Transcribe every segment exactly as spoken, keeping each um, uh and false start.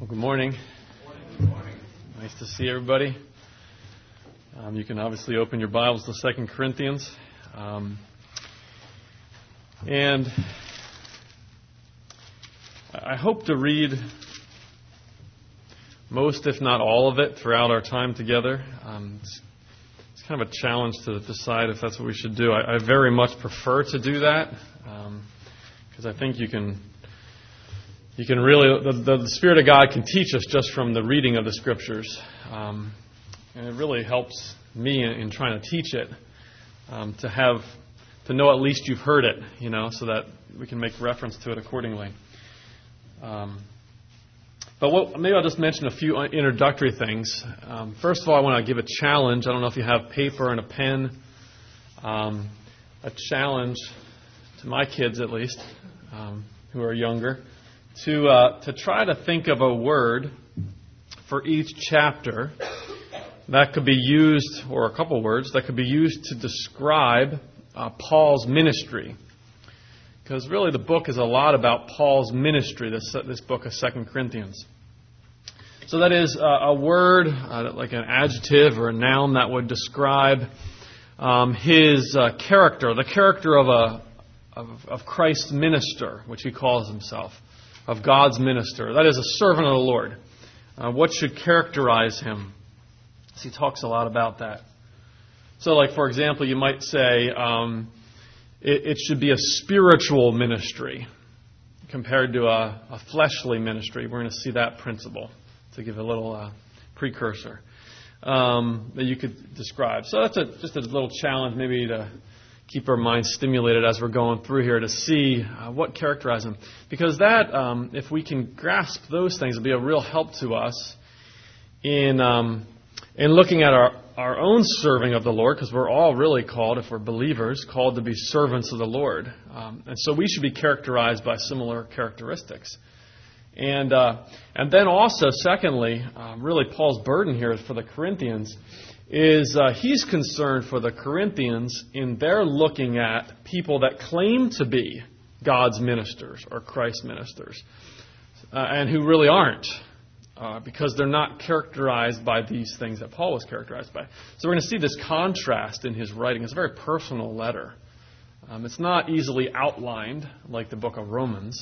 Well, good morning. Good morning. Nice to see everybody. Um, you can obviously open your Bibles to Second Corinthians. Um, and I hope to read most, if not all of it, throughout our time together. Um, it's, it's kind of a challenge to decide if that's what we should do. I, I very much prefer to do that because um, I think you can... You can really, the, the Spirit of God can teach us just from the reading of the Scriptures. Um, and it really helps me in, in trying to teach it, um, to have, to know at least you've heard it, you know, so that we can make reference to it accordingly. Um, but what, maybe I'll just mention a few introductory things. Um, first of all, I want to give a challenge. I don't know if you have paper and a pen. Um, a challenge to my kids, at least, um, who are younger. To uh, to try to think of a word for each chapter that could be used, or a couple words, that could be used to describe uh, Paul's ministry. Because really the book is a lot about Paul's ministry, this, this book of Second Corinthians. So that is uh, a word, uh, like an adjective or a noun that would describe um, his uh, character, the character of, a, of, of Christ's minister, which he calls himself. Of God's minister. That is a servant of the Lord. Uh, what should characterize him? So he talks a lot about that. So like, for example, you might say um, it, it should be a spiritual ministry compared to a, a fleshly ministry. We're going to see that principle to give a little uh, precursor um, that you could describe. So that's a, just a little challenge maybe to keep our minds stimulated as we're going through here to see uh, what characterizes him. Because that, um, if we can grasp those things, it'll be a real help to us in um, in looking at our, our own serving of the Lord, because we're all really called, if we're believers, called to be servants of the Lord. Um, and so we should be characterized by similar characteristics. And uh, and then also, secondly, um, really Paul's burden here for the Corinthians is uh, he's concerned for the Corinthians in their looking at people that claim to be God's ministers or Christ's ministers uh, and who really aren't uh, because they're not characterized by these things that Paul was characterized by. So we're going to see this contrast in his writing. It's a very personal letter. Um, it's not easily outlined like the book of Romans,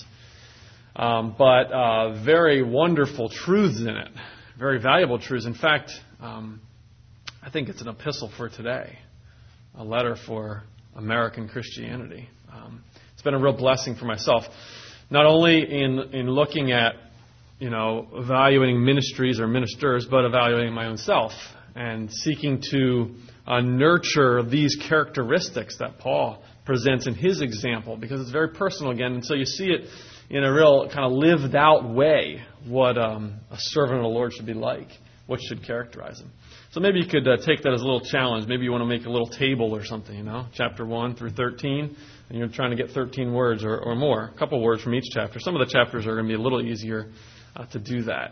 um, but uh, very wonderful truths in it, very valuable truths. In fact, um, I think it's an epistle for today, a letter for American Christianity. Um, it's been a real blessing for myself, not only in in looking at, you know, evaluating ministries or ministers, but evaluating my own self and seeking to uh, nurture these characteristics that Paul presents in his example, because it's very personal again, and so you see it in a real kind of lived out way what um, a servant of the Lord should be like, what should characterize him. So maybe you could uh, take that as a little challenge. Maybe you want to make a little table or something, you know, chapter one through thirteen, and you're trying to get thirteen words or, or more, a couple words from each chapter. Some of the chapters are going to be a little easier uh, to do that.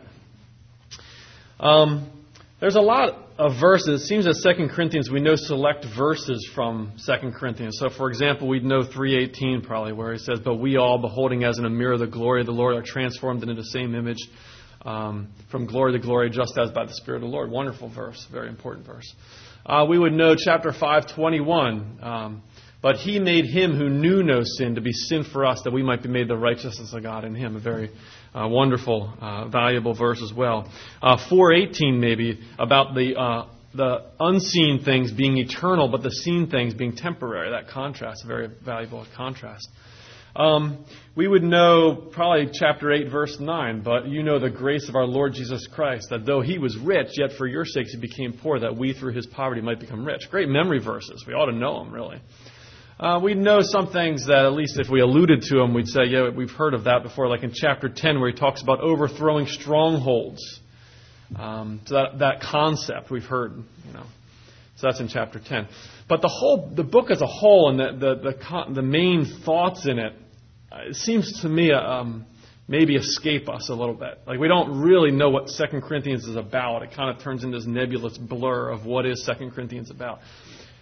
Um, there's a lot of verses. It seems that Second Corinthians, we know select verses from Second Corinthians. So, for example, we'd know three eighteen probably, where he says, "But we all, beholding as in a mirror the glory of the Lord, are transformed into the same image, Um, from glory to glory, just as by the Spirit of the Lord." Wonderful verse, very important verse. Uh, we would know chapter five twenty-one. Um, but he made him who knew no sin to be sin for us, that we might be made the righteousness of God in him. A very uh, wonderful, uh, valuable verse as well. Uh, four eighteen maybe, about the uh, the unseen things being eternal, but the seen things being temporary. That contrast, a very valuable contrast. Um, we would know probably chapter eight, verse nine, "But you know the grace of our Lord Jesus Christ, that though he was rich, yet for your sakes he became poor, that we through his poverty might become rich." Great memory verses. We ought to know them, really. Uh, we know some things that, at least if we alluded to them, we'd say, yeah, we've heard of that before, like in chapter ten, where he talks about overthrowing strongholds. Um, so that, that concept we've heard, you know. So that's in chapter ten. But the whole, the book as a whole, and the the the, the main thoughts in it, it seems to me um, maybe escape us a little bit. Like we don't really know what Second Corinthians is about. It kind of turns into this nebulous blur of what is Second Corinthians about.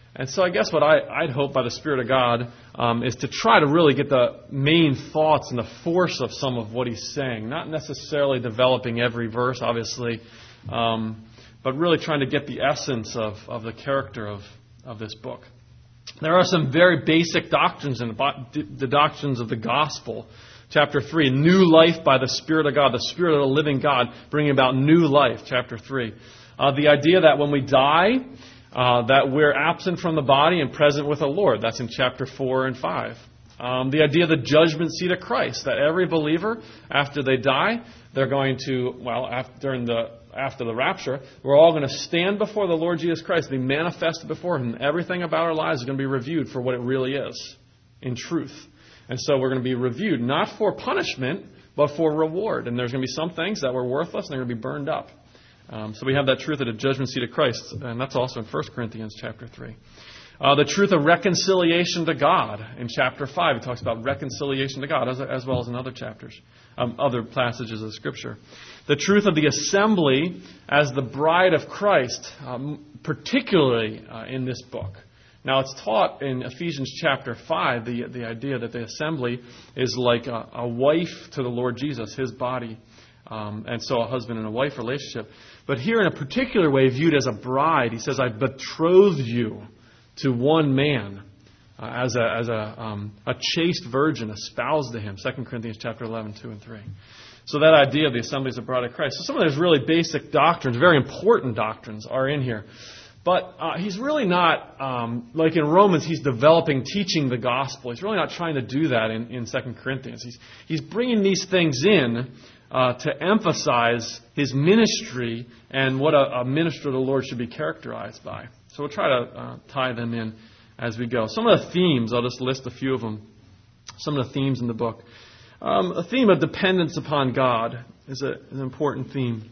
And so I guess what I, I'd hope by the Spirit of God um, is to try to really get the main thoughts and the force of some of what he's saying. Not necessarily developing every verse, obviously, um, but really trying to get the essence of, of the character of, of this book. There are some very basic doctrines in the, the doctrines of the gospel. Chapter three, new life by the Spirit of God, the Spirit of the living God bringing about new life. Chapter three. Uh, the idea that when we die, Uh, that we're absent from the body and present with the Lord. That's in chapter four and five. Um, the idea of the judgment seat of Christ, that every believer, after they die, they're going to, well, after, during the, after the rapture, we're all going to stand before the Lord Jesus Christ, be manifested before Him. Everything about our lives is going to be reviewed for what it really is, in truth. And so we're going to be reviewed, not for punishment, but for reward. And there's going to be some things that were worthless, and they're going to be burned up. Um, so we have that truth of the judgment seat of Christ, and that's also in First Corinthians chapter three. Uh, the truth of reconciliation to God in chapter five. It talks about reconciliation to God, as, as well as in other chapters, um, other passages of Scripture. The truth of the assembly as the bride of Christ, um, particularly uh, in this book. Now, it's taught in Ephesians chapter five, the, the idea that the assembly is like a, a wife to the Lord Jesus, His body. Um, and so a husband and a wife relationship. But here in a particular way, viewed as a bride, he says, I betroth you to one man uh, as a as a, um, a chaste virgin, espoused to him. Second Corinthians chapter eleven, two and three. So that idea of the assembly as a bride of Christ. So some of those really basic doctrines, very important doctrines, are in here. But uh, he's really not, um, like in Romans, he's developing, teaching the gospel. He's really not trying to do that in, in Second Corinthians. He's, he's bringing these things in Uh, to emphasize his ministry and what a, a minister of the Lord should be characterized by. So we'll try to uh, tie them in as we go. Some of the themes, I'll just list a few of them. Some of the themes in the book. Um, a theme of dependence upon God is, a, is an important theme.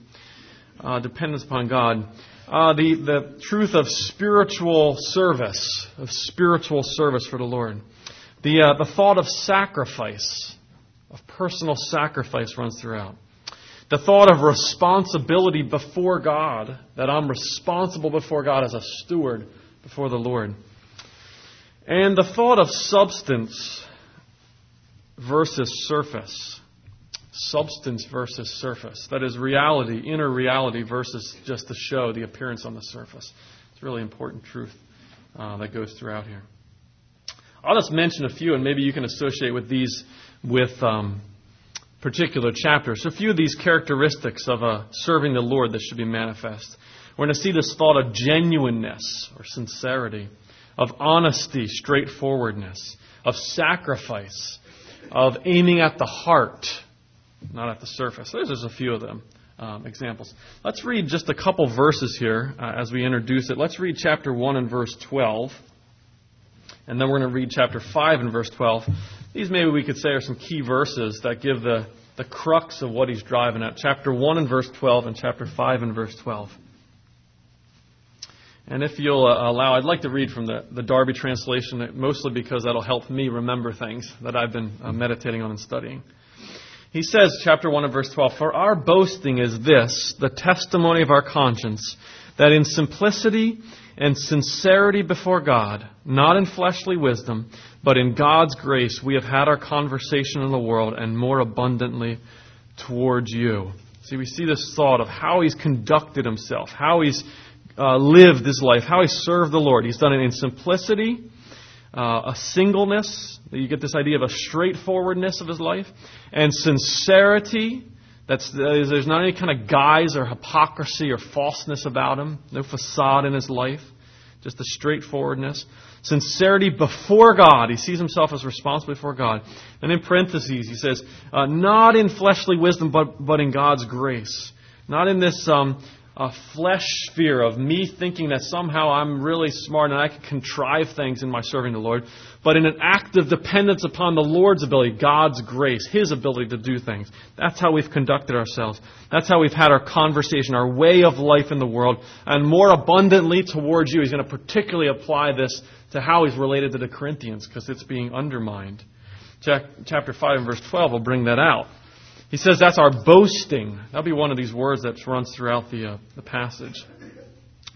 Uh, dependence upon God. Uh, the, the truth of spiritual service, of spiritual service for the Lord. The, uh, the thought of sacrifice. Of personal sacrifice runs throughout. The thought of responsibility before God, that I'm responsible before God as a steward before the Lord. And the thought of substance versus surface. Substance versus surface. That is reality, inner reality versus just the show, the appearance on the surface. It's a really important truth uh, that goes throughout here. I'll just mention a few, and maybe you can associate with these with um, particular chapters. So a few of these characteristics of uh, serving the Lord that should be manifest. We're going to see this thought of genuineness or sincerity, of honesty, straightforwardness, of sacrifice, of aiming at the heart, not at the surface. There's just a few of them, um, examples. Let's read just a couple verses here uh, as we introduce it. Let's read chapter one and verse twelve. And then we're going to read chapter five and verse twelve. These maybe we could say are some key verses that give the, the crux of what he's driving at. Chapter one and verse twelve and chapter five and verse twelve. And if you'll uh, allow, I'd like to read from the, the Darby translation, mostly because that'll help me remember things that I've been uh, meditating on and studying. He says, chapter one and verse twelve, For our boasting is this, the testimony of our conscience, that in simplicity and sincerity before God, not in fleshly wisdom, but in God's grace, we have had our conversation in the world and more abundantly towards you. See, we see this thought of how he's conducted himself, how he's uh, lived his life, how he served the Lord. He's done it in simplicity, uh, a singleness. You get this idea of a straightforwardness of his life, and sincerity. That's, there's not any kind of guise or hypocrisy or falseness about him. No facade in his life. Just a straightforwardness. Sincerity before God. He sees himself as responsible before God. And in parentheses, he says, uh, not in fleshly wisdom, but, but in God's grace. Not in this um, uh, flesh sphere of me thinking that somehow I'm really smart and I can contrive things in my serving the Lord, but in an act of dependence upon the Lord's ability, God's grace, His ability to do things. That's how we've conducted ourselves. That's how we've had our conversation, our way of life in the world, and more abundantly towards you. He's going to particularly apply this to how he's related to the Corinthians, because it's being undermined. Chapter five and verse twelve will bring that out. He says that's our boasting. That'll be one of these words that runs throughout the, uh, the passage.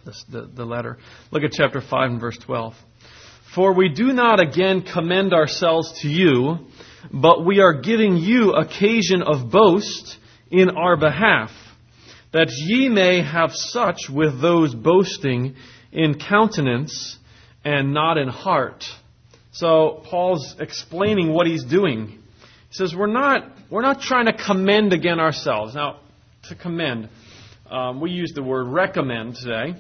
this, the, the letter. Look at chapter five and verse twelve. For we do not again commend ourselves to you, but we are giving you occasion of boast in our behalf, that ye may have such with those boasting in countenance and not in heart. So Paul's explaining what he's doing. He says we're not we're not trying to commend again ourselves. Now, to commend, um, we use the word recommend today.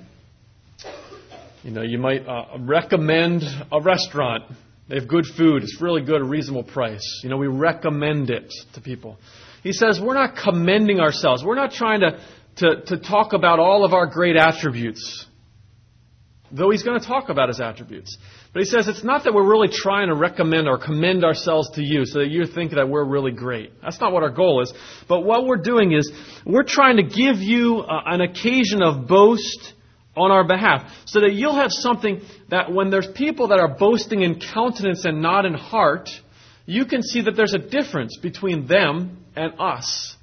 You know, you might uh, recommend a restaurant. They have good food. It's really good, a reasonable price. You know, we recommend it to people. He says we're not commending ourselves. We're not trying to, to, to talk about all of our great attributes, though he's going to talk about his attributes. But he says it's not that we're really trying to recommend or commend ourselves to you so that you think that we're really great. That's not what our goal is. But what we're doing is we're trying to give you uh, an occasion of boast on our behalf, so that you'll have something that when there's people that are boasting in countenance and not in heart, you can see that there's a difference between them and us.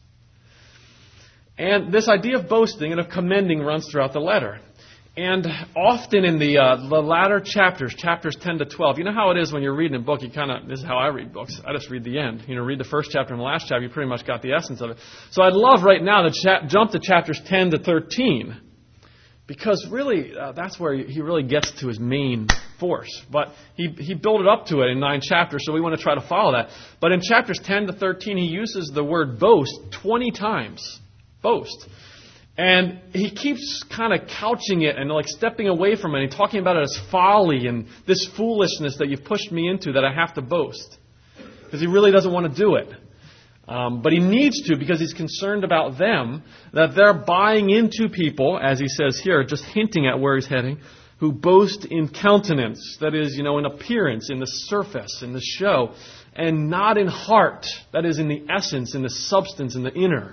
And this idea of boasting and of commending runs throughout the letter. And often in the, uh, the latter chapters, chapters ten to twelve, you know how it is when you're reading a book, you kind of, this is how I read books, I just read the end. You know, read the first chapter and the last chapter, you pretty much got the essence of it. So I'd love right now to cha- jump to chapters ten to thirteen. Because really, uh, that's where he really gets to his main force. But he, he built it up to it in nine chapters, so we want to try to follow that. But in chapters ten to thirteen, he uses the word boast twenty times. Boast. And he keeps kind of couching it and like stepping away from it and talking about it as folly and this foolishness that you've pushed me into that I have to boast. Because he really doesn't want to do it. Um, but he needs to because he's concerned about them, that they're buying into people, as he says here, just hinting at where he's heading, who boast in countenance, that is, you know, in appearance, in the surface, in the show, and not in heart, that is, in the essence, in the substance, in the inner.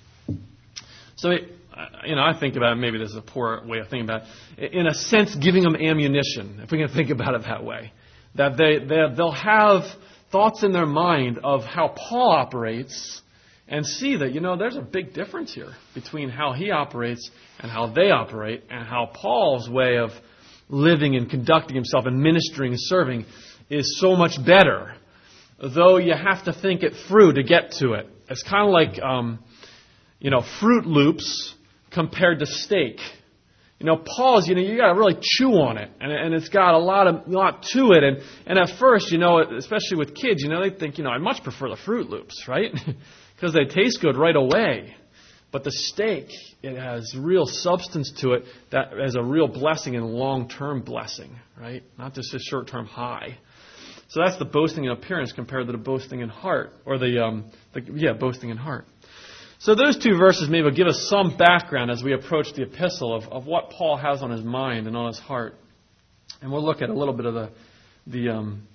So, it, you know, I think about it, maybe this is a poor way of thinking about it, in a sense, giving them ammunition, if we can think about it that way, that they, they they'll have thoughts in their mind of how Paul operates and see that, you know, there's a big difference here between how he operates and how they operate and how Paul's way of living and conducting himself and ministering and serving is so much better, though you have to think it through to get to it. It's kind of like, um, you know, Fruit Loops compared to steak. You know, Paul's, you know, you got to really chew on it, and, and it's got a lot of lot to it. And, and at first, you know, especially with kids, you know, they think, you know, I much prefer the Fruit Loops, right? Because they taste good right away. But the steak, it has real substance to it that is a real blessing and long-term blessing, right? Not just a short-term high. So that's the boasting in appearance compared to the boasting in heart, or the, um, the yeah, boasting in heart. So those two verses maybe will give us some background as we approach the epistle of, of what Paul has on his mind and on his heart. And we'll look at a little bit of the the um,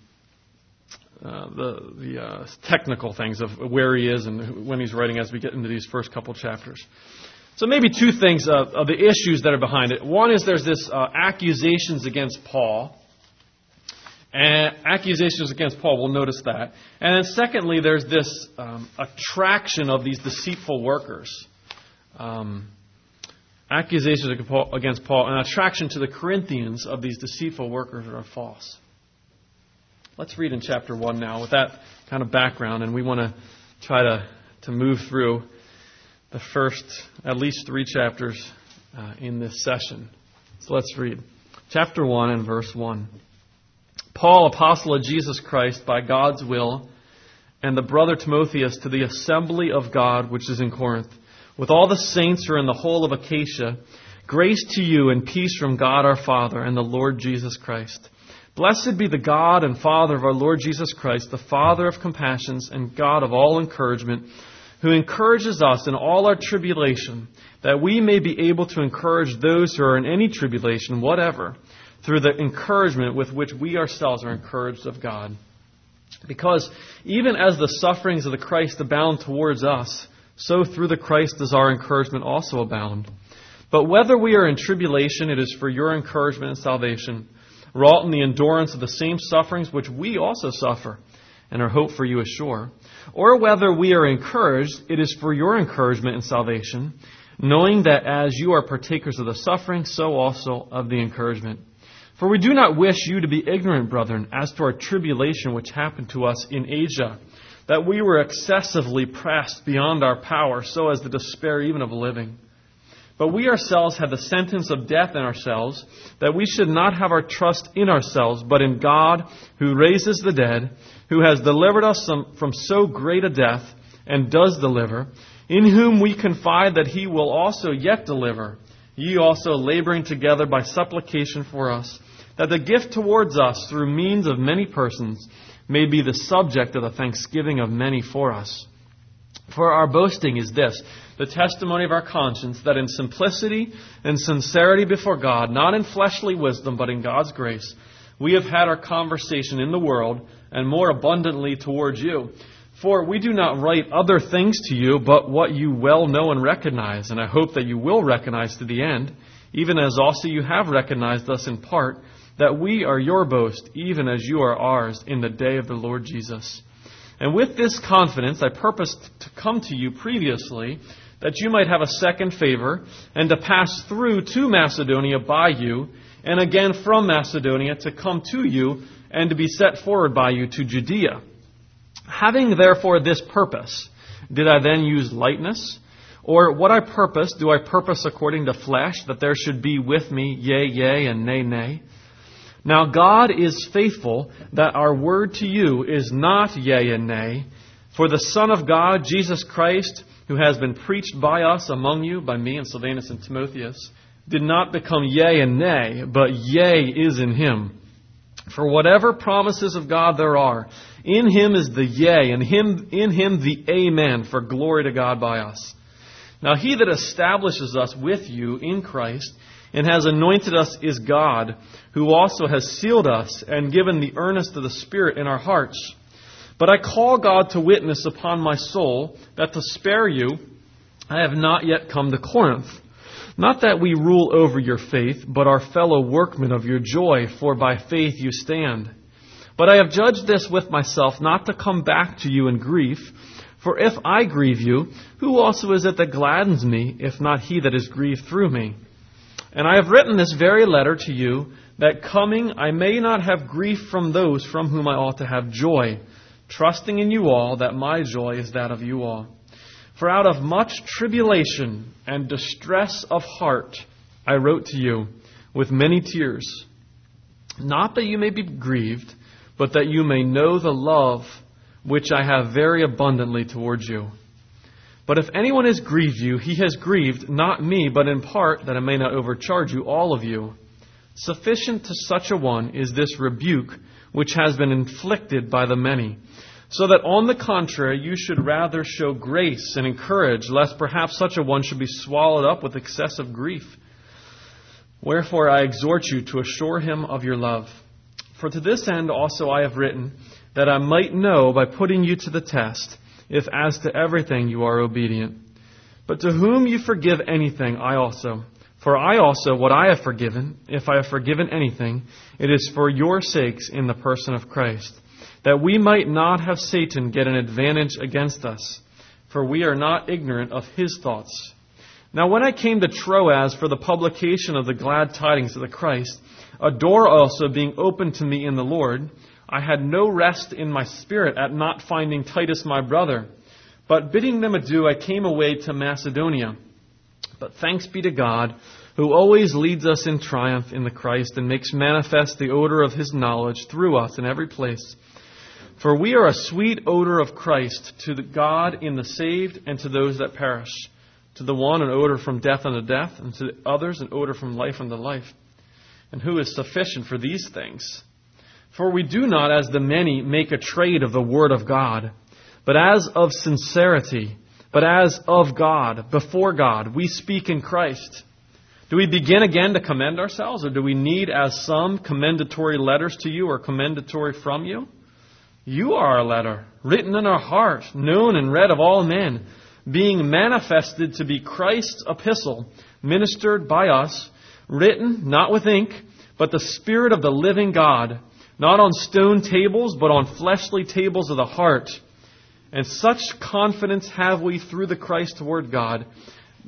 uh, the, the uh, technical things of where he is and when he's writing as we get into these first couple chapters. So maybe two things of, of the issues that are behind it. One is there's this uh, accusations against Paul. And accusations against Paul, we'll notice that. And then secondly, there's this um, attraction of these deceitful workers. Um, accusations against Paul, and attraction to the Corinthians of these deceitful workers that are false. Let's read in chapter one now with that kind of background, and we want to try to, to move through the first at least three chapters uh, in this session. So let's read. Chapter one and verse one. Paul, apostle of Jesus Christ, by God's will, and the brother Timotheus, to the assembly of God which is in Corinth, with all the saints who are in the whole of Achaia, grace to you and peace from God our Father and the Lord Jesus Christ. Blessed be the God and Father of our Lord Jesus Christ, the Father of compassions and God of all encouragement, who encourages us in all our tribulation, that we may be able to encourage those who are in any tribulation, whatever, through the encouragement with which we ourselves are encouraged of God. Because even as the sufferings of the Christ abound towards us, so through the Christ does our encouragement also abound. But whether we are in tribulation, it is for your encouragement and salvation, wrought in the endurance of the same sufferings which we also suffer, and our hope for you is sure. Or whether we are encouraged, it is for your encouragement and salvation, knowing that as you are partakers of the suffering, so also of the encouragement. For we do not wish you to be ignorant, brethren, as to our tribulation which happened to us in Asia, that we were excessively pressed beyond our power, so as to despair even of living. But we ourselves had the sentence of death in ourselves, that we should not have our trust in ourselves, but in God, who raises the dead, who has delivered us from so great a death, and does deliver, in whom we confide that He will also yet deliver, ye also laboring together by supplication for us, that the gift towards us through means of many persons may be the subject of the thanksgiving of many for us. For our boasting is this, the testimony of our conscience, that in simplicity and sincerity before God, not in fleshly wisdom, but in God's grace, we have had our conversation in the world, and more abundantly towards you. For we do not write other things to you, but what you well know and recognize, and I hope that you will recognize to the end, even as also you have recognized us in part, that we are your boast, even as you are ours, in the day of the Lord Jesus. And with this confidence I purposed to come to you previously, that you might have a second favor, and to pass through to Macedonia by you, and again from Macedonia to come to you, and to be set forward by you to Judea. Having therefore this purpose, did I then use lightness? Or what I purpose, do I purpose according to flesh, that there should be with me yea, yea, and nay, nay? Now God is faithful, that our word to you is not yea and nay. For the Son of God, Jesus Christ, who has been preached by us among you, by me and Silvanus and Timotheus, did not become yea and nay, but yea is in Him. For whatever promises of God there are, in Him is the yea, and him, in Him the amen, for glory to God by us. Now He that establishes us with you in Christ, and has anointed us is God, who also has sealed us and given the earnest of the Spirit in our hearts. But I call God to witness upon my soul, that to spare you, I have not yet come to Corinth. Not that we rule over your faith, but are fellow workmen of your joy, for by faith you stand. But I have judged this with myself, not to come back to you in grief. For if I grieve you, who also is it that gladdens me, if not he that is grieved through me? And I have written this very letter to you, that coming I may not have grief from those from whom I ought to have joy, trusting in you all that my joy is that of you all. For out of much tribulation and distress of heart I wrote to you with many tears, not that you may be grieved, but that you may know the love which I have very abundantly towards you. But if anyone has grieved you, he has grieved not me, but in part, that I may not overcharge you, all of you. Sufficient to such a one is this rebuke which has been inflicted by the many, so that on the contrary you should rather show grace and encourage, lest perhaps such a one should be swallowed up with excessive grief. Wherefore I exhort you to assure him of your love. For to this end also I have written, that I might know by putting you to the test, if as to everything you are obedient. But to whom you forgive anything, I also. For I also, what I have forgiven, if I have forgiven anything, it is for your sakes in the person of Christ, that we might not have Satan get an advantage against us, for we are not ignorant of his thoughts. Now when I came to Troas for the publication of the glad tidings of the Christ, a door also being opened to me in the Lord, I had no rest in my spirit at not finding Titus my brother. But bidding them adieu, I came away to Macedonia. But thanks be to God, who always leads us in triumph in the Christ, and makes manifest the odor of his knowledge through us in every place. For we are a sweet odor of Christ to the God in the saved and to those that perish. To the one an odor from death unto death, and to the others an odor from life unto life. And who is sufficient for these things? For we do not, as the many, make a trade of the word of God, but as of sincerity, but as of God, before God, we speak in Christ. Do we begin again to commend ourselves, or do we need, as some, commendatory letters to you, or commendatory from you? You are our letter, written in our heart, known and read of all men, being manifested to be Christ's epistle, ministered by us, written not with ink, but the Spirit of the living God, not on stone tables, but on fleshly tables of the heart. And such confidence have we through the Christ toward God,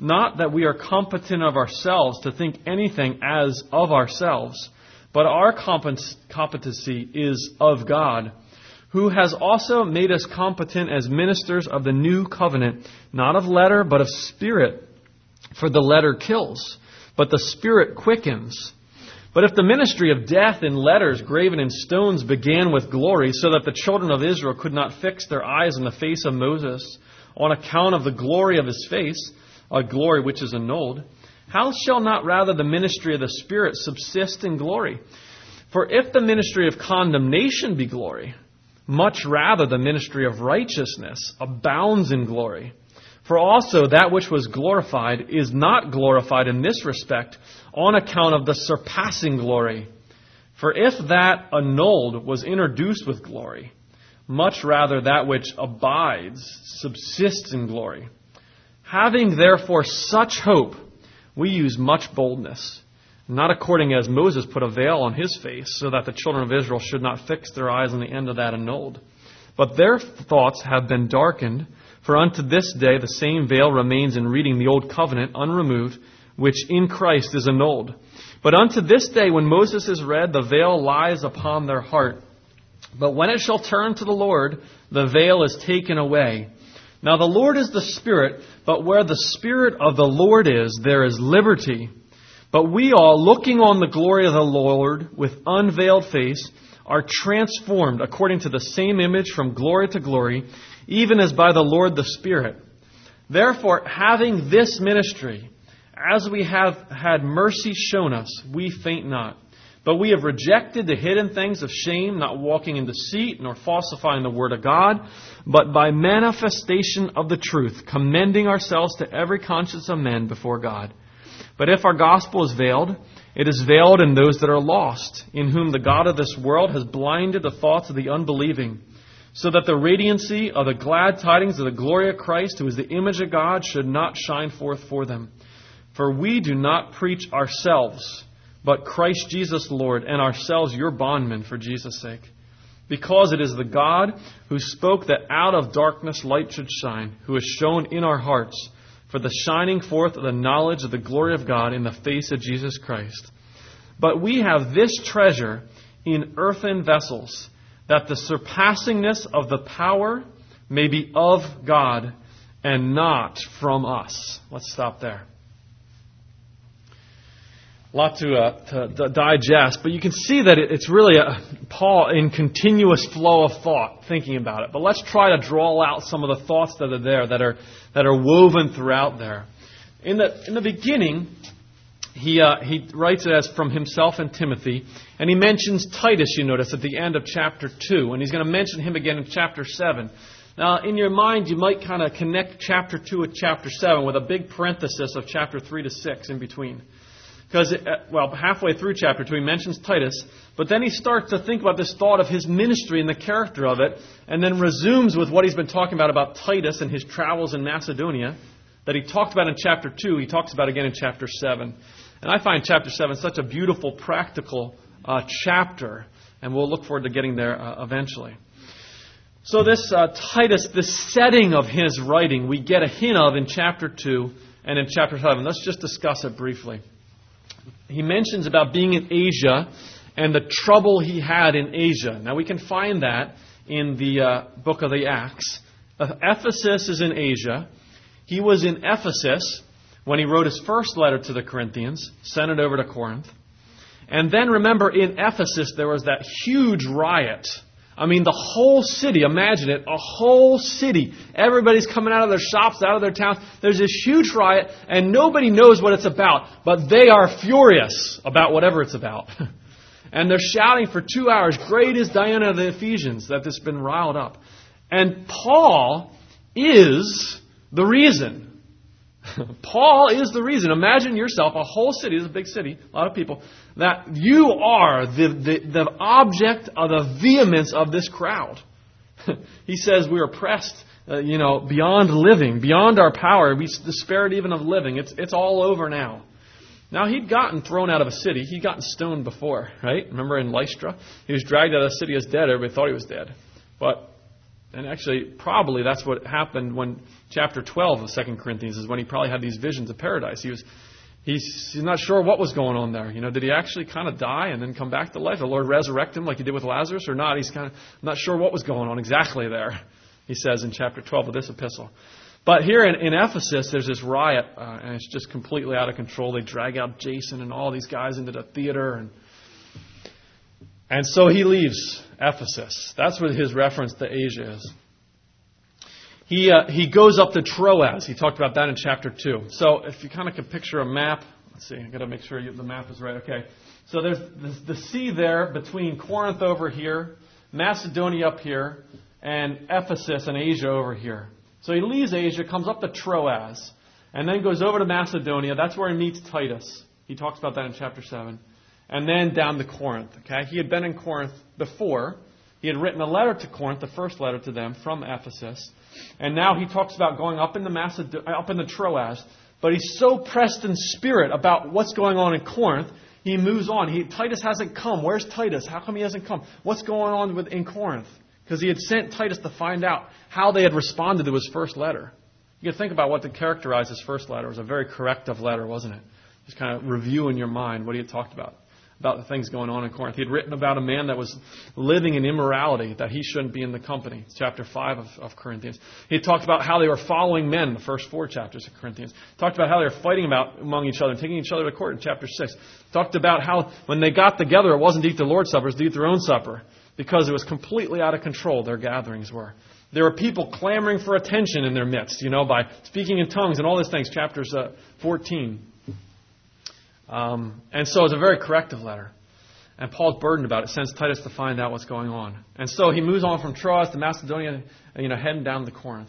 Not that we are competent of ourselves to think anything as of ourselves, but our competency is of God, who has also made us competent as ministers of the new covenant, not of letter, but of spirit. For the letter kills, but the Spirit quickens. But if the ministry of death in letters graven in stones began with glory, so that the children of Israel could not fix their eyes on the face of Moses, on account of the glory of his face, a glory which is annulled, how shall not rather the ministry of the Spirit subsist in glory? For if the ministry of condemnation be glory, much rather the ministry of righteousness abounds in glory. For also that which was glorified is not glorified in this respect on account of the surpassing glory. For if that annulled was introduced with glory, much rather that which abides subsists in glory. Having therefore such hope, we use much boldness, not according as Moses put a veil on his face, so that the children of Israel should not fix their eyes on the end of that annulled. But their thoughts have been darkened, for unto this day the same veil remains in reading the old covenant unremoved, which in Christ is annulled. But unto this day when Moses is read, the veil lies upon their heart. But when it shall turn to the Lord, the veil is taken away. Now the Lord is the Spirit, but where the Spirit of the Lord is, there is liberty. But we all, looking on the glory of the Lord with unveiled face, are transformed according to the same image from glory to glory, even as by the Lord the Spirit. Therefore, having this ministry, as we have had mercy shown us, we faint not. But we have rejected the hidden things of shame, not walking in deceit, nor falsifying the word of God, but by manifestation of the truth, commending ourselves to every conscience of men before God. But if our gospel is veiled, it is veiled in those that are lost, in whom the God of this world has blinded the thoughts of the unbelieving, so that the radiancy of the glad tidings of the glory of Christ, who is the image of God, should not shine forth for them. For we do not preach ourselves, but Christ Jesus Lord, and ourselves your bondmen for Jesus' sake. Because it is the God who spoke that out of darkness light should shine, who has shown in our hearts for the shining forth of the knowledge of the glory of God in the face of Jesus Christ. But we have this treasure in earthen vessels, that the surpassingness of the power may be of God and not from us. Let's stop there. A lot to, uh, to, to digest, but you can see that it, it's really a, Paul in continuous flow of thought, thinking about it. But let's try to draw out some of the thoughts that are there, that are that are woven throughout there. In the in the beginning, he uh, he writes it as from himself and Timothy, and he mentions Titus. You notice at the end of chapter two, and he's going to mention him again in chapter seven. Now, in your mind, you might kind of connect chapter two with chapter seven with a big parenthesis of chapter three to six in between. Because, well, halfway through chapter two, he mentions Titus, but then he starts to think about this thought of his ministry and the character of it, and then resumes with what he's been talking about about Titus and his travels in Macedonia, that he talked about in chapter two, he talks about again in chapter seven. And I find chapter seven such a beautiful, practical uh, chapter, and we'll look forward to getting there uh, eventually. So this uh, Titus, this setting of his writing, we get a hint of in chapter two and in chapter seven. Let's just discuss it briefly. He mentions about being in Asia and the trouble he had in Asia. Now we can find that in the uh, book of the Acts. Uh, Ephesus is in Asia. He was in Ephesus when he wrote his first letter to the Corinthians, sent it over to Corinth. And then remember, in Ephesus there was that huge riot. I mean, the whole city, imagine it, a whole city. Everybody's coming out of their shops, out of their towns. There's this huge riot, and nobody knows what it's about. But they are furious about whatever it's about. And they're shouting for two hours, "Great is Diana of the Ephesians," that this has been riled up. And Paul is the reason. Paul is the reason. Imagine yourself, a whole city, this is a big city, a lot of people, that you are the, the, the object of the vehemence of this crowd. He says we are pressed, uh, you know, beyond living, beyond our power. We despaired even of living. It's it's all over now. Now, he'd gotten thrown out of a city. He'd gotten stoned before, right? Remember in Lystra? He was dragged out of the city as dead. Everybody thought he was dead. But and actually, probably that's what happened when chapter twelve of Second Corinthians is when he probably had these visions of paradise. He was, he's not sure what was going on there. You know, did he actually kind of die and then come back to life? The Lord resurrect him like he did with Lazarus or not? He's kind of not sure what was going on exactly there, he says in chapter twelve of this epistle. But here in, in Ephesus, there's this riot, uh, and it's just completely out of control. They drag out Jason and all these guys into the theater, and And so he leaves Ephesus. That's what his reference to Asia is. He uh, he goes up to Troas. He talked about that in chapter two. So if you kind of can picture a map, let's see, I've got to make sure you, the map is right. Okay. So there's the, the sea there between Corinth over here, Macedonia up here, and Ephesus and Asia over here. So he leaves Asia, comes up to Troas, and then goes over to Macedonia. That's where he meets Titus. He talks about that in chapter seven. And then down to Corinth. Okay, he had been in Corinth before. He had written a letter to Corinth, the first letter to them from Ephesus, and now he talks about going up into Macedon- up into Troas. But he's so pressed in spirit about what's going on in Corinth, he moves on. He, Titus hasn't come. Where's Titus? How come he hasn't come? What's going on with in Corinth? Because he had sent Titus to find out how they had responded to his first letter. You can think about what to characterize his first letter. It was a very corrective letter, wasn't it? Just kind of review in your mind what he had talked about. About the things going on in Corinth. He had written about a man that was living in immorality, that he shouldn't be in the company. It's chapter five of, of Corinthians. He had talked about how they were following men, the first four chapters of Corinthians. Talked about how they were fighting about among each other and taking each other to court in chapter six. Talked about how when they got together, it wasn't to eat the Lord's Supper, it was to eat their own supper, because it was completely out of control, their gatherings were. There were people clamoring for attention in their midst, you know, by speaking in tongues and all these things, chapters uh, fourteen. Um, and so it's a very corrective letter. And Paul's burdened about it, sends Titus to find out what's going on. And so he moves on from Troas to Macedonia, you know, heading down to Corinth.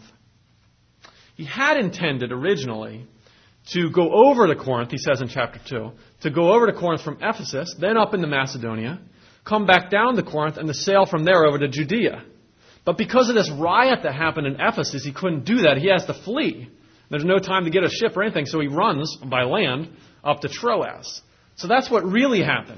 He had intended originally to go over to Corinth, he says in chapter two, to go over to Corinth from Ephesus, then up into Macedonia, come back down to Corinth, and to sail from there over to Judea. But because of this riot that happened in Ephesus, he couldn't do that. He has to flee. There's no time to get a ship or anything, so he runs by land up to Troas. So that's what really happened.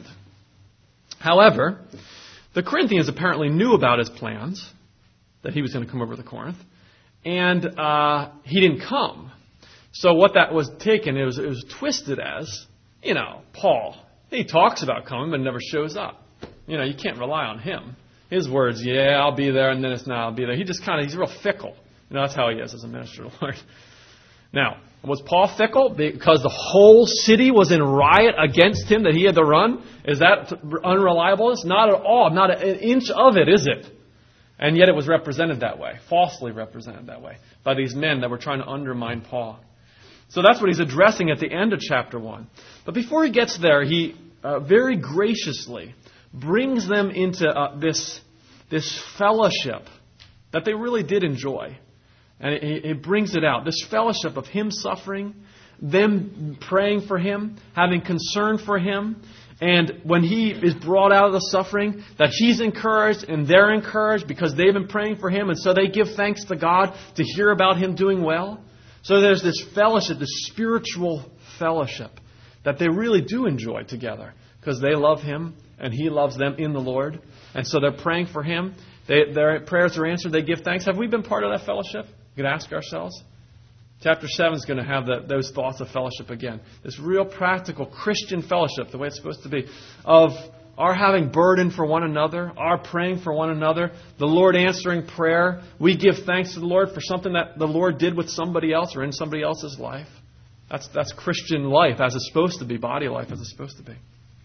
However, the Corinthians apparently knew about his plans, that he was going to come over to Corinth, and uh, he didn't come. So what that was taken, it was, it was twisted as, you know, Paul, he talks about coming but never shows up. You know, you can't rely on him. His words, yeah, I'll be there, and then it's not, I'll be there. He just kind of, he's real fickle. You know, that's how he is as a minister of the Lord. Now, was Paul fickle because the whole city was in riot against him that he had to run? Is that unreliable? Not at all. Not an inch of it, is it? And yet it was represented that way, falsely represented that way, by these men that were trying to undermine Paul. So that's what he's addressing at the end of chapter one. But before he gets there, he uh, very graciously brings them into uh, this, this fellowship that they really did enjoy. And it, it brings it out. This fellowship of him suffering, them praying for him, having concern for him. And when he is brought out of the suffering, that he's encouraged and they're encouraged because they've been praying for him. And so they give thanks to God to hear about him doing well. So there's this fellowship, this spiritual fellowship that they really do enjoy together because they love him and he loves them in the Lord. And so they're praying for him. They, their prayers are answered. They give thanks. Have we been part of that fellowship? We can ask ourselves. Chapter seven is going to have the, those thoughts of fellowship again. This real practical Christian fellowship, the way it's supposed to be, of our having burden for one another, our praying for one another, the Lord answering prayer. We give thanks to the Lord for something that the Lord did with somebody else or in somebody else's life. That's, that's Christian life as it's supposed to be, body life as it's supposed to be.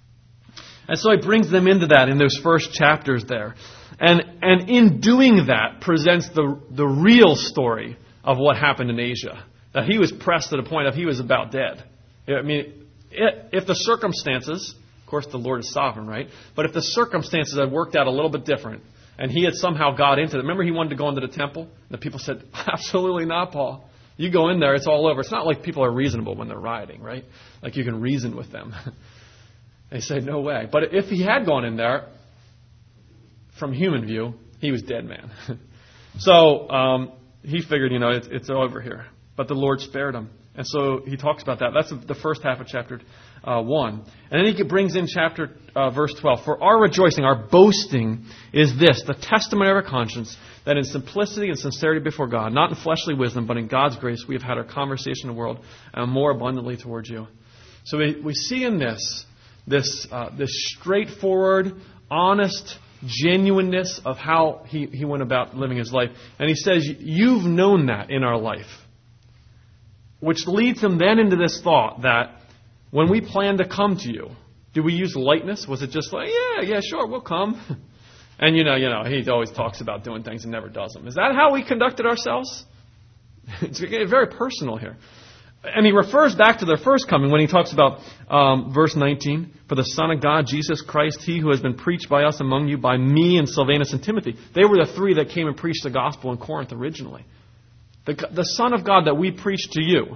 And so he brings them into that in those first chapters there. And and in doing that, presents the the real story of what happened in Asia. That he was pressed to the point of he was about dead. I mean, if the circumstances, of course the Lord is sovereign, right? But if the circumstances had worked out a little bit different, and he had somehow got into it. Remember he wanted to go into the temple? The people said, absolutely not, Paul. You go in there, it's all over. It's not like people are reasonable when they're rioting, right? Like you can reason with them. They say, no way. But if he had gone in there, from human view, he was dead man. so um, he figured, you know, it's, it's over here. But the Lord spared him. And so he talks about that. That's the first half of chapter uh, one. And then he brings in chapter uh, verse twelve. For our rejoicing, our boasting is this, the testimony of our conscience, that in simplicity and sincerity before God, not in fleshly wisdom, but in God's grace, we have had our conversation in the world and more abundantly towards you. So we, we see in this, this, uh, this straightforward, honest genuineness of how he, he went about living his life. And he says, you've known that in our life. Which leads him then into this thought that when we plan to come to you, do we use lightness? Was it just like, yeah, yeah, sure, we'll come? And, you know, you know, he always talks about doing things and never does them. Is that how we conducted ourselves? It's very personal here. And he refers back to their first coming when he talks about um, verse nineteen, for the Son of God, Jesus Christ, he who has been preached by us among you, by me and Silvanus and Timothy. They were the three that came and preached the gospel in Corinth originally. The, the Son of God that we preach to you,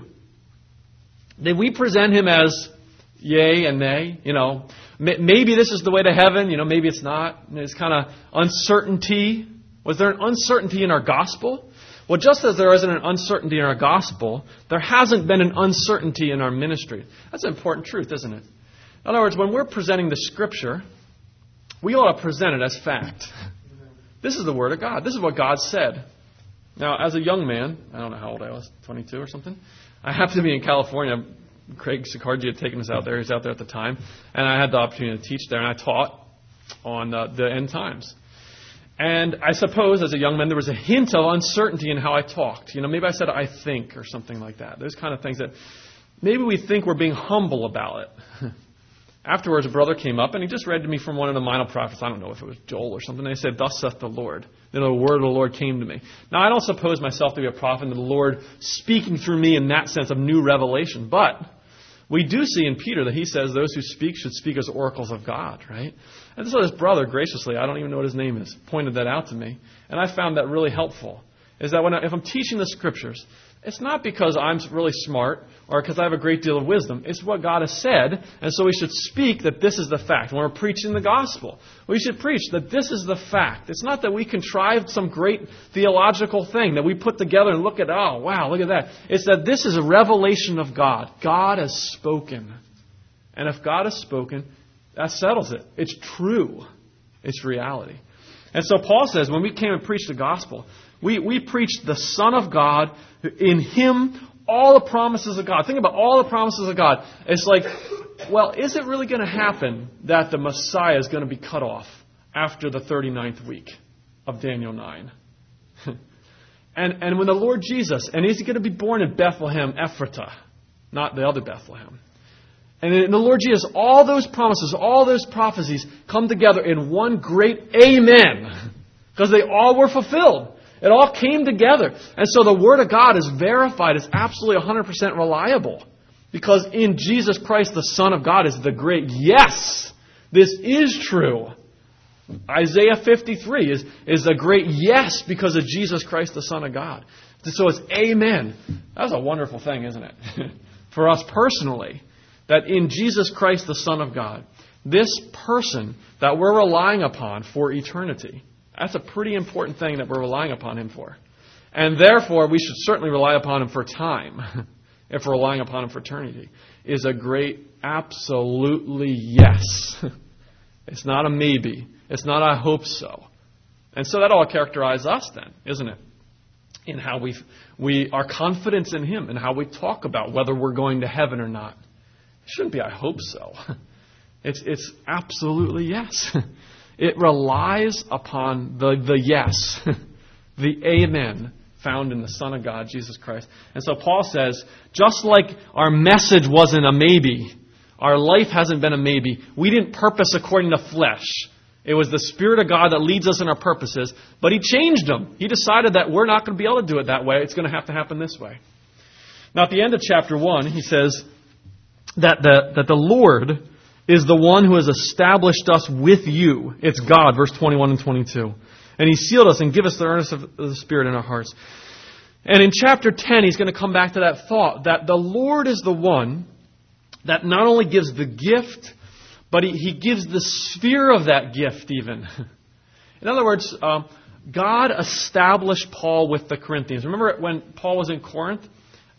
did we present him as yay and nay? You know, maybe this is the way to heaven. You know, maybe it's not. It's kind of uncertainty. Was there an uncertainty in our gospel? Well, just as there isn't an uncertainty in our gospel, there hasn't been an uncertainty in our ministry. That's an important truth, isn't it? In other words, when we're presenting the Scripture, we ought to present it as fact. This is the Word of God. This is what God said. Now, as a young man, I don't know how old I was, twenty-two or something, I happened to be in California. Craig Sicardi had taken us out there. He was out there at the time. And I had the opportunity to teach there, and I taught on uh, the end times. And I suppose as a young man, there was a hint of uncertainty in how I talked. You know, maybe I said, I think, or something like that. Those kind of things that maybe we think we're being humble about it. Afterwards, a brother came up and he just read to me from one of the minor prophets. I don't know if it was Joel or something. They said, thus saith the Lord. Then the word of the Lord came to me. Now, I don't suppose myself to be a prophet and the Lord speaking through me in that sense of new revelation. But we do see in Peter that he says those who speak should speak as oracles of God, right? And so this brother graciously, I don't even know what his name is, pointed that out to me. And I found that really helpful. Is that when I, if I'm teaching the Scriptures, it's not because I'm really smart or because I have a great deal of wisdom. It's what God has said, and so we should speak that this is the fact. When we're preaching the gospel, we should preach that this is the fact. It's not that we contrived some great theological thing that we put together and look at, oh, wow, look at that. It's that this is a revelation of God. God has spoken. And if God has spoken, that settles it. It's true. It's reality. And so Paul says when we came and preached the gospel, we, we preached the Son of God. In Him, all the promises of God. Think about all the promises of God. It's like, well, is it really going to happen that the Messiah is going to be cut off after the thirty-ninth week of Daniel nine? and and when the Lord Jesus, and is He going to be born in Bethlehem, Ephratah, not the other Bethlehem? And in the Lord Jesus, all those promises, all those prophecies come together in one great amen. Because they all were fulfilled. It all came together. And so the Word of God is verified as absolutely one hundred percent reliable. Because in Jesus Christ, the Son of God, is the great yes. This is true. Isaiah fifty-three is, is a great yes because of Jesus Christ, the Son of God. So it's amen. That's a wonderful thing, isn't it? For us personally, that in Jesus Christ, the Son of God, this person that we're relying upon for eternity, that's a pretty important thing that we're relying upon Him for. And therefore, we should certainly rely upon Him for time, if we're relying upon Him for eternity, is a great absolutely yes. It's not a maybe. It's not I hope so. And so that all characterizes us then, isn't it? In how we we our confidence in Him and how we talk about whether we're going to heaven or not. It shouldn't be I hope so. It's it's absolutely yes. It relies upon the, the yes, the amen found in the Son of God, Jesus Christ. And so Paul says, just like our message wasn't a maybe, our life hasn't been a maybe. We didn't purpose according to flesh. It was the Spirit of God that leads us in our purposes, but He changed them. He decided that we're not going to be able to do it that way. It's going to have to happen this way. Now at the end of chapter one, he says that the, that the Lord is the one who has established us with you. It's God, verse twenty-one and twenty-two. And He sealed us and give us the earnest of the Spirit in our hearts. And in chapter ten, he's going to come back to that thought that the Lord is the one that not only gives the gift, but He, he gives the sphere of that gift even. In other words, um, God established Paul with the Corinthians. Remember when Paul was in Corinth?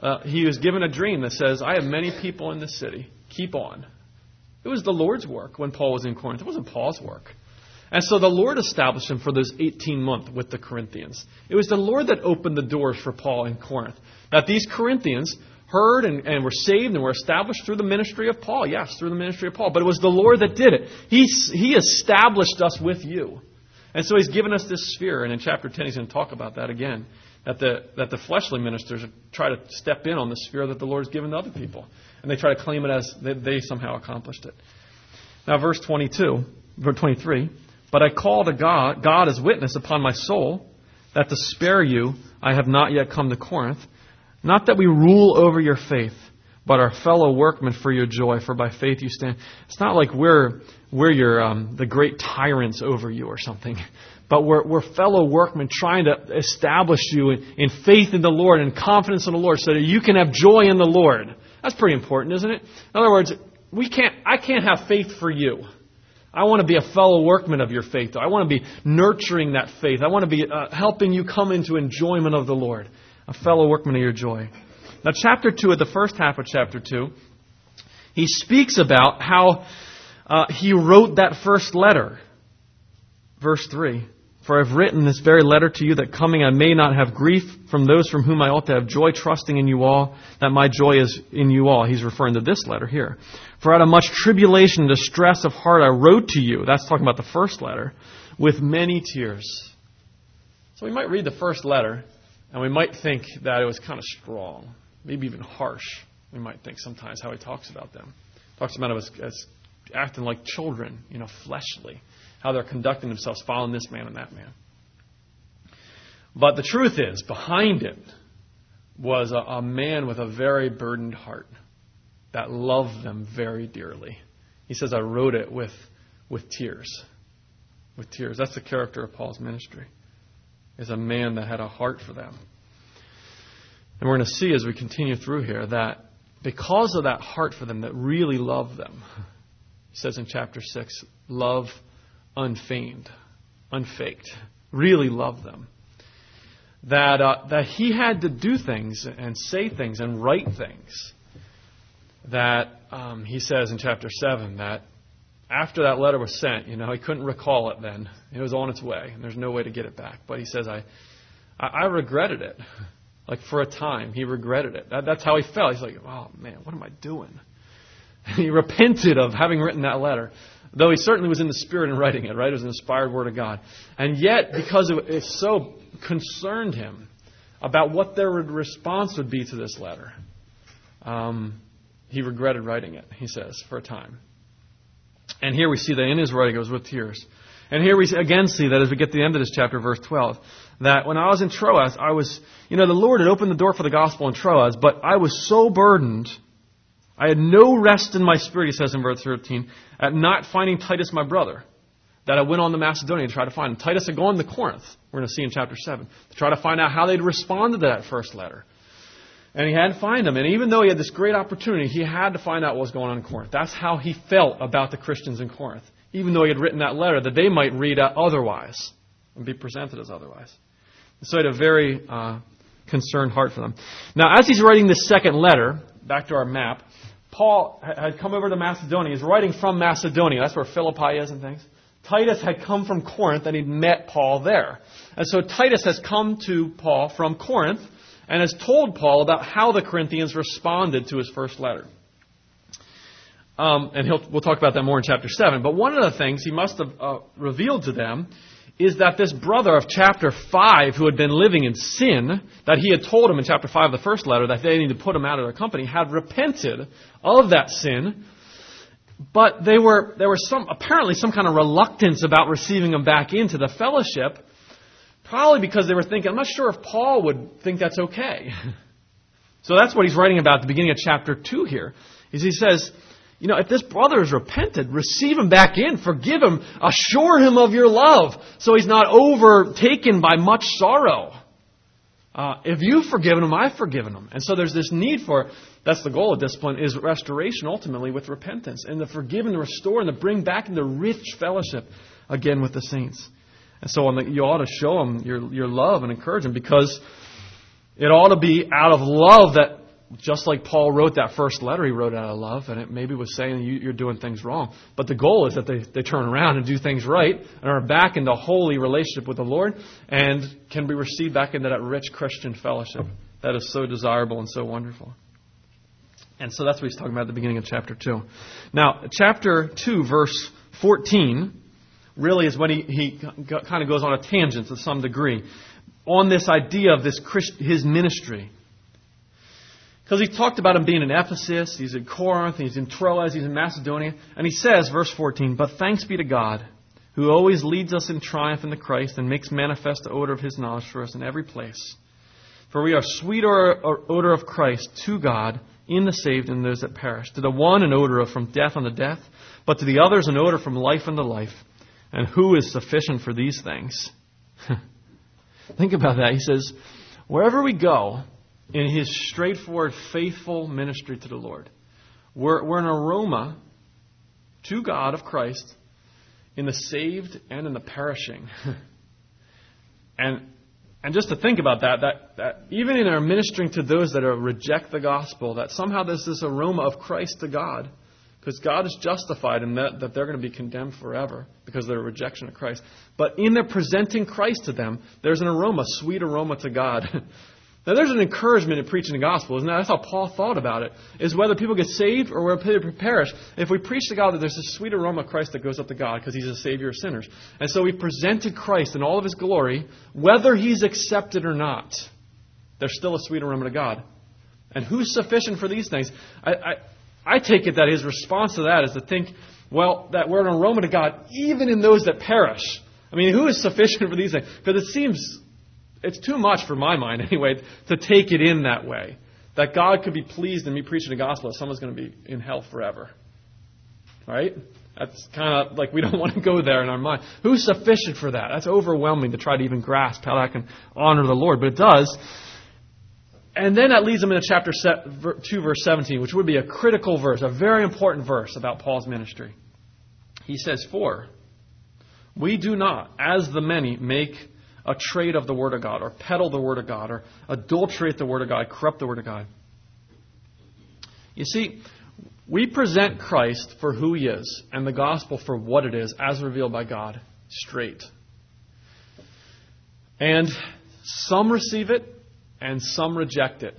uh, he was given a dream that says, I have many people in this city. Keep on. It was the Lord's work when Paul was in Corinth. It wasn't Paul's work. And so the Lord established him for those eighteen months with the Corinthians. It was the Lord that opened the doors for Paul in Corinth. That these Corinthians heard and, and were saved and were established through the ministry of Paul. Yes, through the ministry of Paul. But it was the Lord that did it. He, he established us with you. And so he's given us this sphere. And in chapter ten, he's going to talk about that again. That the, that the fleshly ministers try to step in on the sphere that the Lord has given to other people. And they try to claim it as they, they somehow accomplished it. Now, verse twenty-two, verse twenty-three. But I call to God, God as witness upon my soul, that to spare you I have not yet come to Corinth. Not that we rule over your faith, but our fellow workmen for your joy, for by faith you stand. It's not like we're we're your um, the great tyrants over you or something, but we're we're fellow workmen trying to establish you in, in faith in the Lord and confidence in the Lord, so that you can have joy in the Lord. That's pretty important, isn't it? In other words, we can't. I can't have faith for you. I want to be a fellow workman of your faith. I want to be nurturing that faith. I want to be uh, helping you come into enjoyment of the Lord. A fellow workman of your joy. Now, chapter two, at the first half of chapter two, he speaks about how uh, he wrote that first letter. Verse three. For I've written this very letter to you, that coming I may not have grief from those from whom I ought to have joy, trusting in you all, that my joy is in you all. He's referring to this letter here. For out of much tribulation and distress of heart I wrote to you. That's talking about the first letter. With many tears. So we might read the first letter, and we might think that it was kind of strong, maybe even harsh. We might think sometimes how he talks about them. Talks about them as, as acting like children, you know, fleshly. How they're conducting themselves, following this man and that man. But the truth is, behind it was a, a man with a very burdened heart that loved them very dearly. He says, I wrote it with, with tears. With tears. That's the character of Paul's ministry. Is a man that had a heart for them. And we're going to see as we continue through here that because of that heart for them, that really loved them, he says in chapter six, love unfeigned, unfaked, really loved them. That uh, that he had to do things and say things and write things. That um, he says in chapter seven that after that letter was sent, you know, he couldn't recall it then. It was on its way, and there's no way to get it back. But he says, I, I, I regretted it. Like for a time, he regretted it. That, that's how he felt. He's like, oh man, what am I doing? He repented of having written that letter. Though he certainly was in the Spirit in writing it, right? It was an inspired Word of God. And yet, because it so concerned him about what their response would be to this letter, um, he regretted writing it, he says, for a time. And here we see that in his writing it was with tears. And here we again see that as we get to the end of this chapter, verse twelve, that when I was in Troas, I was, you know, the Lord had opened the door for the gospel in Troas, but I was so burdened, I had no rest in my spirit, he says in verse thirteen, at not finding Titus my brother, that I went on to Macedonia to try to find him. Titus had gone to Corinth, we're going to see in chapter seven, to try to find out how they'd responded to that first letter. And he had to find them. And even though he had this great opportunity, he had to find out what was going on in Corinth. That's how he felt about the Christians in Corinth. Even though he had written that letter, that they might read otherwise and be presented as otherwise. So he had a very uh, concerned heart for them. Now, as he's writing this second letter, back to our map, Paul had come over to Macedonia. He's writing from Macedonia. That's where Philippi is and things. Titus had come from Corinth, and he'd met Paul there. And so Titus has come to Paul from Corinth and has told Paul about how the Corinthians responded to his first letter. Um, and he'll, we'll talk about that more in chapter seven. But one of the things he must have uh, revealed to them is that this brother of chapter five, who had been living in sin, that he had told him in chapter five of the first letter that they needed to put him out of their company, had repented of that sin. But they were there was some apparently some kind of reluctance about receiving him back into the fellowship, probably because they were thinking, I'm not sure if Paul would think that's okay. So that's what he's writing about at the beginning of chapter two here. Is he says, you know, if this brother has repented, receive him back in, forgive him, assure him of your love, so he's not overtaken by much sorrow. Uh, if you've forgiven him, I've forgiven him. And so there's this need for, that's the goal of discipline, is restoration ultimately with repentance. And to forgive and to restore and to bring back into rich fellowship again with the saints. And so on the, you ought to show them your, your love and encourage them, because it ought to be out of love that just like Paul wrote that first letter, he wrote out of love, and it maybe was saying you, you're doing things wrong. But the goal is that they, they turn around and do things right and are back into holy relationship with the Lord and can be received back into that rich Christian fellowship that is so desirable and so wonderful. And so that's what he's talking about at the beginning of chapter two. Now, chapter two, verse fourteen, really is when he, he kind of goes on a tangent to some degree on this idea of this Christ, his ministry. Because he talked about him being in Ephesus, he's in Corinth, he's in Troas, he's in Macedonia. And he says, verse fourteen, "But thanks be to God, who always leads us in triumph in the Christ and makes manifest the odor of his knowledge for us in every place. For we are sweet odor of Christ to God in the saved and those that perish. To the one an odor of from death unto death, but to the others an odor from life unto life. And who is sufficient for these things?" Think about that. He says, wherever we go in his straightforward, faithful ministry to the Lord, we're, we're an aroma to God of Christ in the saved and in the perishing. and and just to think about that, that, that even in our ministering to those that are, reject the gospel, that somehow there's this aroma of Christ to God. Because God is justified in that, that they're going to be condemned forever because of their rejection of Christ. But in their presenting Christ to them, there's an aroma, sweet aroma to God. Now, there's an encouragement in preaching the gospel, isn't that? That's how Paul thought about it, is whether people get saved or whether people perish. If we preach to God that there's this sweet aroma of Christ that goes up to God because he's a savior of sinners. And so we presented Christ in all of his glory, whether he's accepted or not. There's still a sweet aroma to God. And who's sufficient for these things? I... I I take it that his response to that is to think, well, that we're an aroma to God even in those that perish. I mean, who is sufficient for these things? Because it seems, it's too much for my mind anyway, to take it in that way. That God could be pleased in me preaching the gospel if someone's going to be in hell forever. Right? That's kind of like we don't want to go there in our mind. Who's sufficient for that? That's overwhelming to try to even grasp how that can honor the Lord. But it does. And then that leads them into chapter two, verse seventeen, which would be a critical verse, a very important verse about Paul's ministry. He says, "For we do not, as the many, make a trade of the word of God, or peddle the word of God, or adulterate the word of God, corrupt the word of God." You see, we present Christ for who he is, and the gospel for what it is, as revealed by God, straight. And some receive it, and some reject it.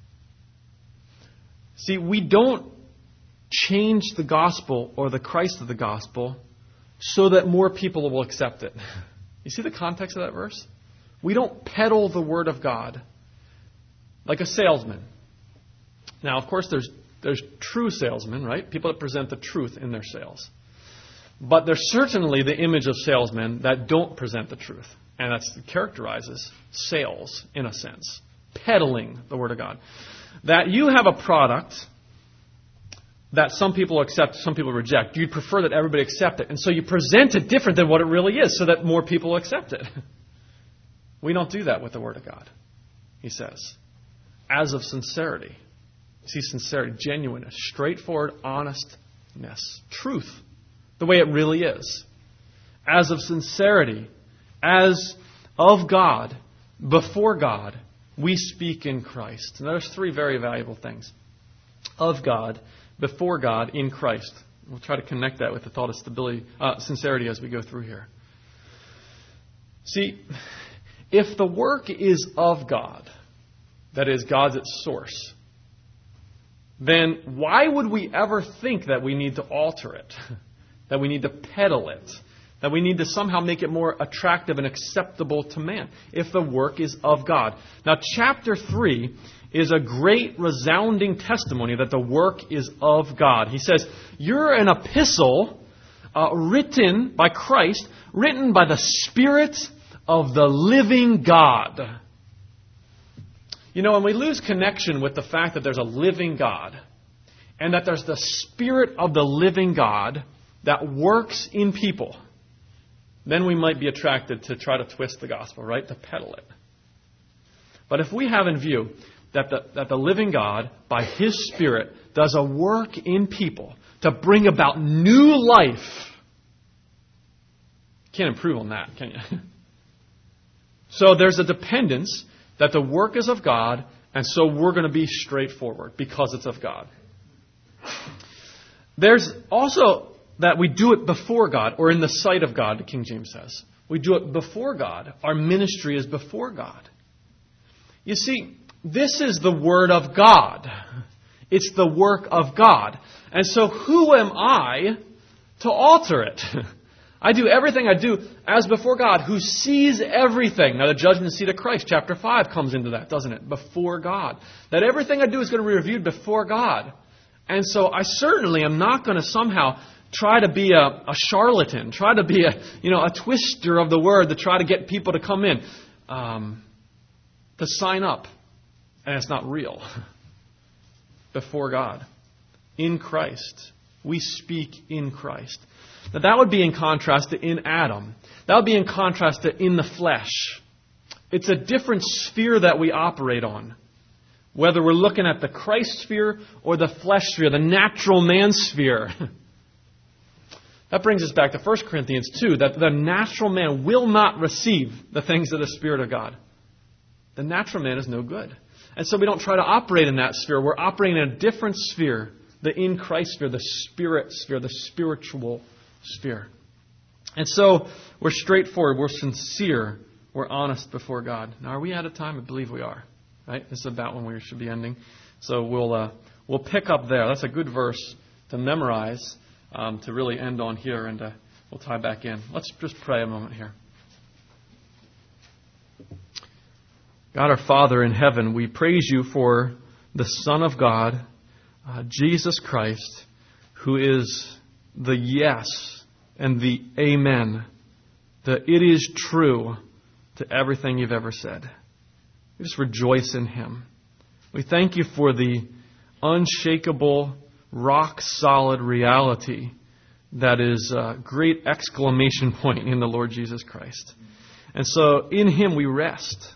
See, we don't change the gospel or the Christ of the gospel so that more people will accept it. You see the context of that verse? We don't peddle the word of God like a salesman. Now, of course, there's there's true salesmen, right? People that present the truth in their sales. But there's certainly the image of salesmen that don't present the truth. And that characterizes sales, in a sense. Peddling the word of God. That you have a product that some people accept, some people reject. You'd prefer that everybody accept it. And so you present it different than what it really is so that more people accept it. We don't do that with the word of God, he says. As of sincerity. See, sincerity, genuineness, straightforward, honestness, truth, the way it really is. As of sincerity, as of God, before God, we speak in Christ. And there's three very valuable things. Of God, before God, in Christ. We'll try to connect that with the thought of stability, uh, sincerity as we go through here. See, if the work is of God, that is, God's its source, then why would we ever think that we need to alter it? That we need to peddle it? That we need to somehow make it more attractive and acceptable to man if the work is of God. Now, chapter three is a great resounding testimony that the work is of God. He says, you're an epistle uh, written by Christ, written by the Spirit of the living God. You know, when we lose connection with the fact that there's a living God and that there's the Spirit of the living God that works in people, then we might be attracted to try to twist the gospel, right? To peddle it. But if we have in view that the, that the living God, by His Spirit, does a work in people to bring about new life, can't improve on that, can you? So there's a dependence that the work is of God And so we're going to be straightforward because it's of God. There's also that we do it before God, or in the sight of God, the King James says. We do it before God. Our ministry is before God. You see, this is the Word of God. It's the work of God. And so who am I to alter it? I do everything I do as before God, who sees everything. Now the judgment seat of Christ, chapter five, comes into that, doesn't it? Before God. That everything I do is going to be reviewed before God. And so I certainly am not going to somehow try to be a, a charlatan, try to be a you know a twister of the word to try to get people to come in, um, to sign up. And it's not real. Before God. In Christ. We speak in Christ. Now that would be in contrast to in Adam. That would be in contrast to in the flesh. It's a different sphere that we operate on. Whether we're looking at the Christ sphere or the flesh sphere, the natural man sphere. That brings us back to First Corinthians two, that the natural man will not receive the things of the Spirit of God. The natural man is no good. And so we don't try to operate in that sphere. We're operating in a different sphere, the in Christ sphere, the spirit sphere, the spiritual sphere. And so we're straightforward, we're sincere, we're honest before God. Now, are we out of time? I believe we are. Right? This is about when we should be ending. So we'll uh, we'll pick up there. That's a good verse to memorize, um, to really end on here, and uh, we'll tie back in. Let's just pray a moment here. God our Father in heaven, we praise you for the Son of God, uh, Jesus Christ, who is the yes and the amen, the it is true to everything you've ever said. We just rejoice in Him. We thank you for the unshakable, rock-solid reality that is a great exclamation point in the Lord Jesus Christ. And so in Him we rest.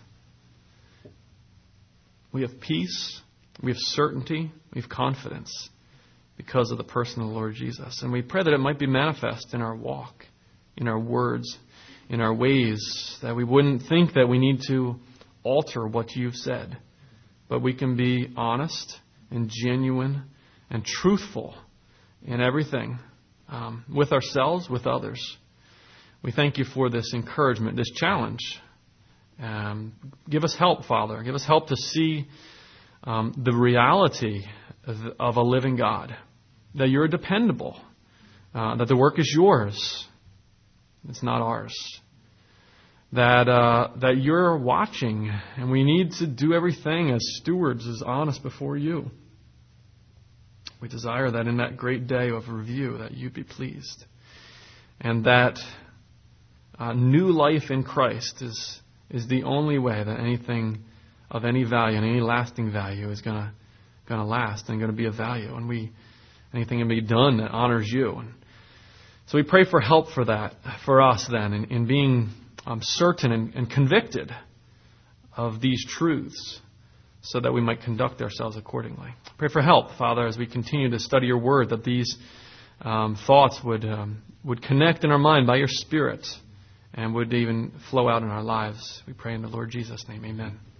We have peace, we have certainty, we have confidence because of the person of the Lord Jesus. And we pray that it might be manifest in our walk, in our words, in our ways, that we wouldn't think that we need to alter what you've said, but we can be honest and genuine and truthful in everything, um, with ourselves, with others. We thank you for this encouragement, this challenge. Um, give us help, Father. Give us help to see um, the reality of, of a living God, that you're dependable, uh, that the work is yours. It's not ours. That uh, that you're watching, and we need to do everything as stewards, as honest before you. We desire that in that great day of review, that you be pleased. And that uh, new life in Christ is is the only way that anything of any value and any lasting value is gonna gonna last and gonna be of value. And we anything can be done that honors you. And so we pray for help for that, for us then, in, in being um, certain and, and convicted of these truths, so that we might conduct ourselves accordingly. Pray for help, Father, as we continue to study your word, that these um, thoughts would um, would connect in our mind by your Spirit, and would even flow out in our lives. We pray in the Lord Jesus' name. Amen.